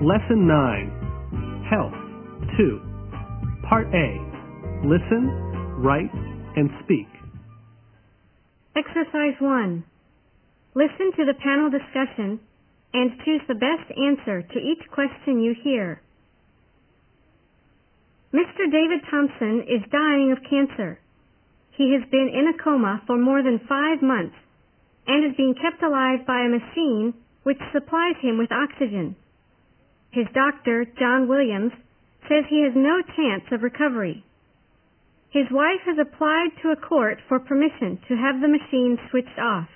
Lesson 9, Health 2, Part A, Listen, Write, and Speak. Exercise 1. Listen to the panel discussion and choose the best answer to each question you hear. Mr. David Thompson is dying of cancer. He has been in a coma for more than 5 months and is being kept alive by a machine which supplies him with oxygen. His doctor, John Williams, says he has no chance of recovery. His wife has applied to a court for permission to have the machine switched off.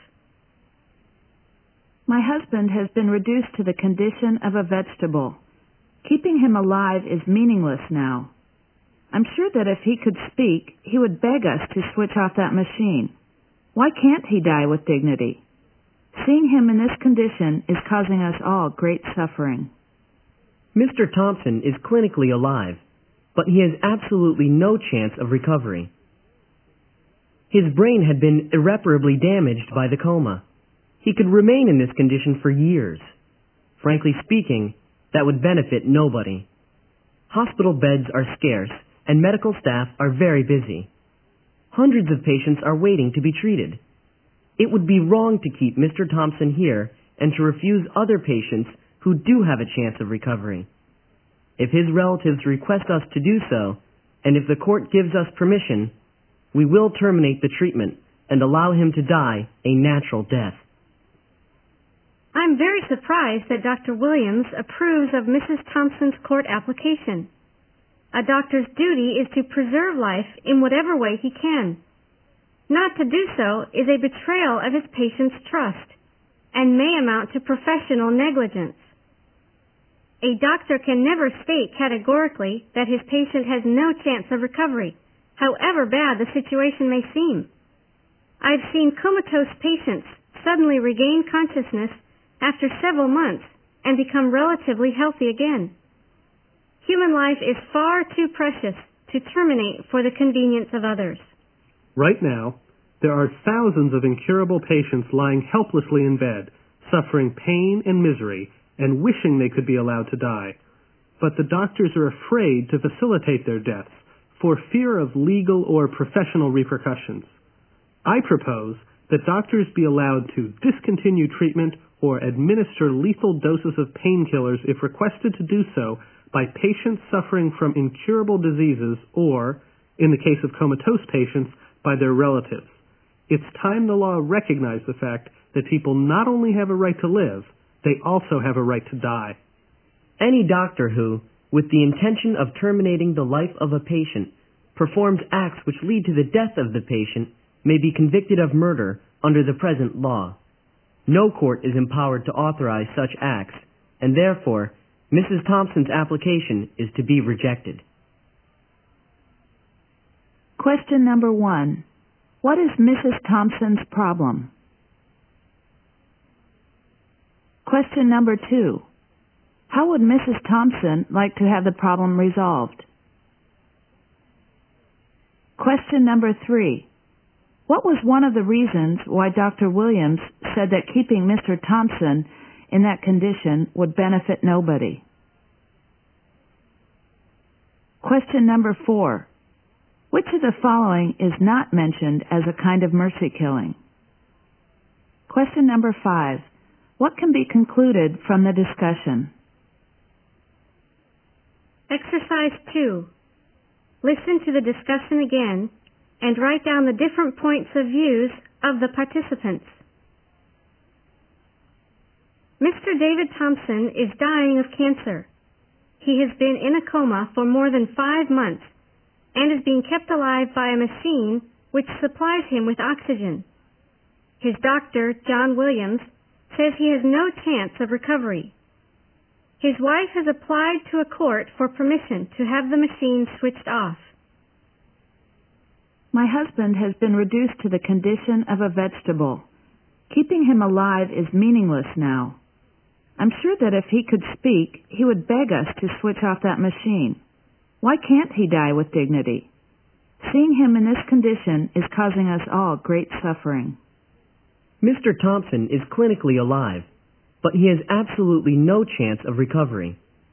My husband has been reduced to the condition of a vegetable. Keeping him alive is meaningless now. I'm sure that if he could speak, he would beg us to switch off that machine. Why can't he die with dignity? Seeing him in this condition is causing us all great suffering. Mr. Thompson is clinically alive, but he has absolutely no chance of recovery. His brain had been irreparably damaged by the coma. He could remain in this condition for years. Frankly speaking, that would benefit nobody. Hospital beds are scarce, and medical staff are very busy. Hundreds of patients are waiting to be treated. It would be wrong to keep Mr. Thompson here and to refuse other patients who do have a chance of recovery. If his relatives request us to do so, and if the court gives us permission, we will terminate the treatment and allow him to die a natural death. I'm very surprised that Dr. Williams approves of Mrs. Thompson's court application. A doctor's duty is to preserve life in whatever way he can. Not to do so is a betrayal of his patient's trust and may amount to professional negligence. A doctor can never state categorically that his patient has no chance of recovery, however bad the situation may seem. I've seen comatose patients suddenly regain consciousness after several months and become relatively healthy again. Human life is far too precious to terminate for the convenience of others. Right now, there are thousands of incurable patients lying helplessly in bed, suffering pain and misery, and wishing they could be allowed to die. But the doctors are afraid to facilitate their deaths for fear of legal or professional repercussions. I propose that doctors be allowed to discontinue treatment or administer lethal doses of painkillers if requested to do so by patients suffering from incurable diseases or, in the case of comatose patients, by their relatives. It's time the law recognized the fact that people not only have a right to live, they also have a right to die. Any doctor who, with the intention of terminating the life of a patient, performs acts which lead to the death of the patient may be convicted of murder under the present law. No court is empowered to authorize such acts, and therefore, Mrs. Thompson's application is to be rejected. Question number 1. What is Mrs. Thompson's problem? Question number 2. How would Mrs. Thompson like to have the problem resolved? Question number 3. What was one of the reasons why Dr. Williams said that keeping Mr. Thompson in that condition would benefit nobody? Question number 4. Which of the following is not mentioned as a kind of mercy killing? Question number 5. What can be concluded from the discussion? Exercise 2. Listen to the discussion again and write down the different points of views of the participants. Mr. David Thompson is dying of cancer. He has been in a coma for more than 5 months and is being kept alive by a machine which supplies him with oxygen. His doctor, John Williams, says he has no chance of recovery. His wife has applied to a court for permission to have the machine switched off. My husband has been reduced to the condition of a vegetable. Keeping him alive is meaningless now. I'm sure that if he could speak, he would beg us to switch off that machine. Why can't he die with dignity? Seeing him in this condition is causing us all great suffering. Mr. Thompson is clinically alive, but he has absolutely no chance of recovery.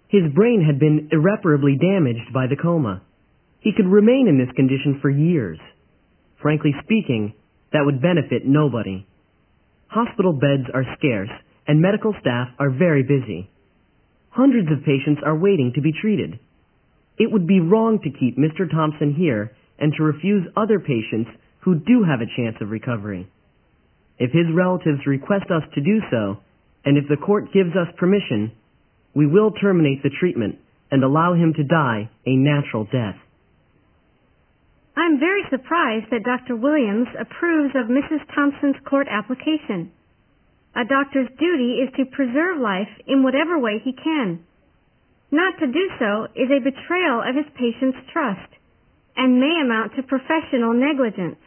His brain had been irreparably damaged by the coma. He could remain in this condition for years. Frankly speaking, that would benefit nobody. Hospital beds are scarce, and medical staff are very busy. Hundreds of patients are waiting to be treated. It would be wrong to keep Mr. Thompson here and to refuse other patients who do have a chance of recovery. If his relatives request us to do so, and if the court gives us permission, we will terminate the treatment and allow him to die a natural death. I'm very surprised that Dr. Williams approves of Mrs. Thompson's court application. A doctor's duty is to preserve life in whatever way he can. Not to do so is a betrayal of his patient's trust and may amount to professional negligence.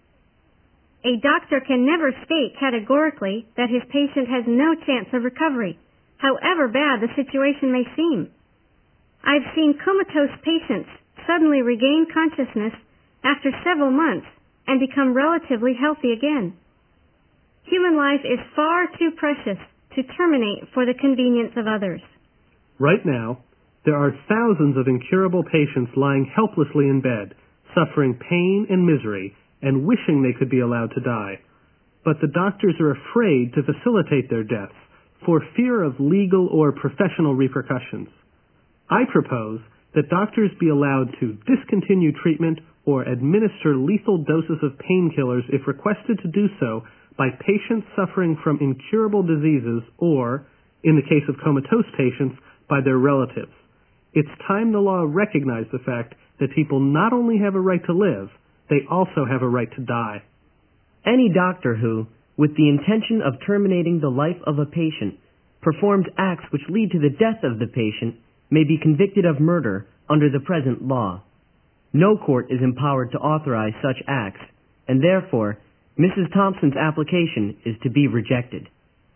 A doctor can never state categorically that his patient has no chance of recovery, however bad the situation may seem. I've seen comatose patients suddenly regain consciousness after several months and become relatively healthy again. Human life is far too precious to terminate for the convenience of others. Right now, there are thousands of incurable patients lying helplessly in bed, suffering pain and misery, and wishing they could be allowed to die. But the doctors are afraid to facilitate their deaths for fear of legal or professional repercussions. I propose that doctors be allowed to discontinue treatment or administer lethal doses of painkillers if requested to do so by patients suffering from incurable diseases or, in the case of comatose patients, by their relatives. It's time the law recognized the fact that people not only have a right to live, they also have a right to die. Any doctor who, with the intention of terminating the life of a patient, performs acts which lead to the death of the patient may be convicted of murder under the present law. No court is empowered to authorize such acts, and therefore, Mrs. Thompson's application is to be rejected.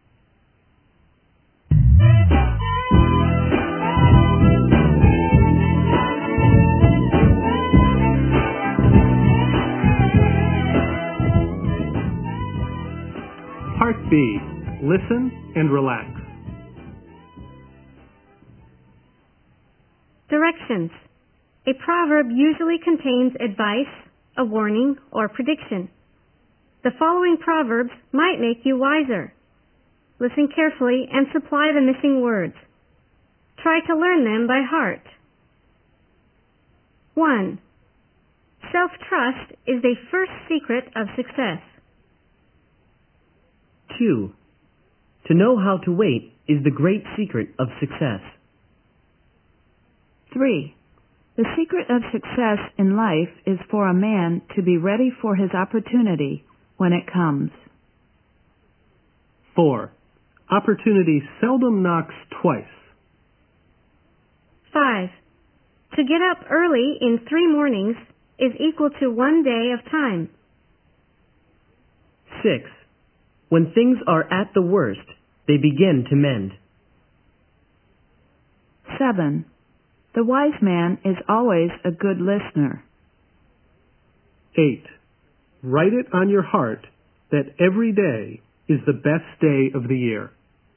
Part B. Listen and relax. Directions. A proverb usually contains advice, a warning, or prediction. The following proverbs might make you wiser. Listen carefully and supply the missing words. Try to learn them by heart. 1. Self-trust is the first secret of success. 2. To know how to wait is the great secret of success. 3. The secret of success in life is for a man to be ready for his opportunity when it comes. 4. Opportunity seldom knocks twice. 5. To get up early in 3 mornings is equal to 1 day of time. 6. When things are at the worst, they begin to mend. 7. The wise man is always a good listener. 8. Write it on your heart that every day is the best day of the year.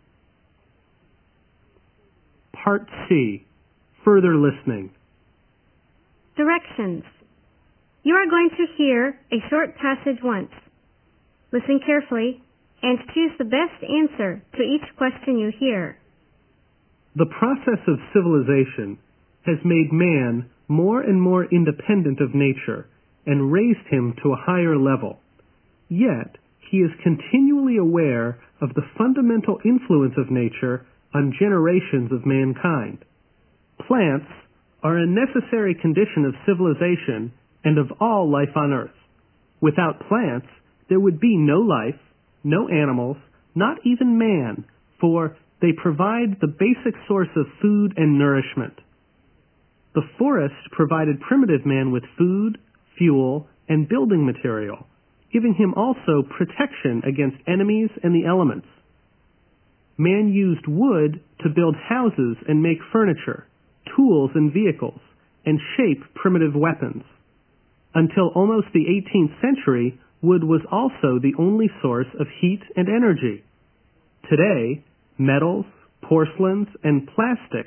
Part C. Further listening. Directions. You are going to hear a short passage once. Listen carefully and choose the best answer to each question you hear. The process of civilization has made man more and more independent of nature and raised him to a higher level. Yet, he is continually aware of the fundamental influence of nature on generations of mankind. Plants are a necessary condition of civilization and of all life on earth. Without plants, there would be no life, no animals, not even man, for they provide the basic source of food and nourishment. The forest provided primitive man with food, fuel, and building material, giving him also protection against enemies and the elements. Man used wood to build houses and make furniture, tools and vehicles, and shape primitive weapons. Until almost the 18th century, wood was also the only source of heat and energy. Today, metals, porcelains, and plastics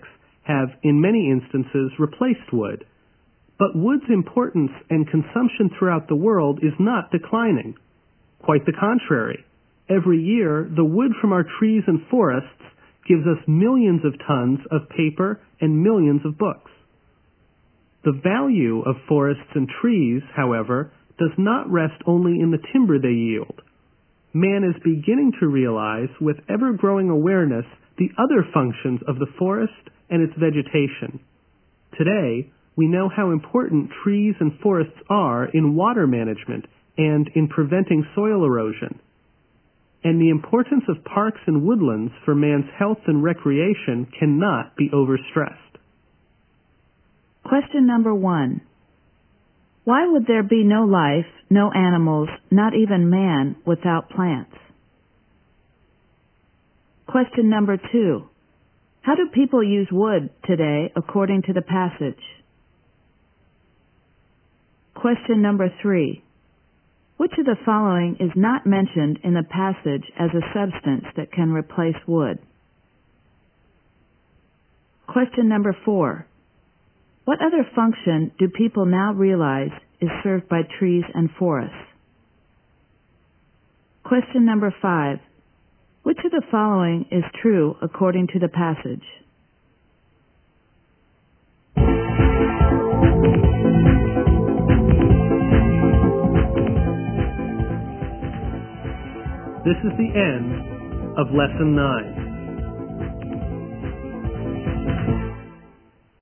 have, in many instances, replaced wood. But wood's importance and consumption throughout the world is not declining. Quite the contrary. Every year, the wood from our trees and forests gives us millions of tons of paper and millions of books. The value of forests and trees, however, does not rest only in the timber they yield. Man is beginning to realize, with ever-growing awareness, the other functions of the forest and its vegetation. Today, we know how important trees and forests are in water management and in preventing soil erosion. And the importance of parks and woodlands for man's health and recreation cannot be overstressed. Question number 1. Why would there be no life, no animals, not even man, without plants? Question number 2. How do people use wood today according to the passage? Question number 3. Which of the following is not mentioned in the passage as a substance that can replace wood? Question number 4. What other function do people now realize is served by trees and forests? Question number 5. Which of the following is true according to the passage? This is the end of Lesson 9.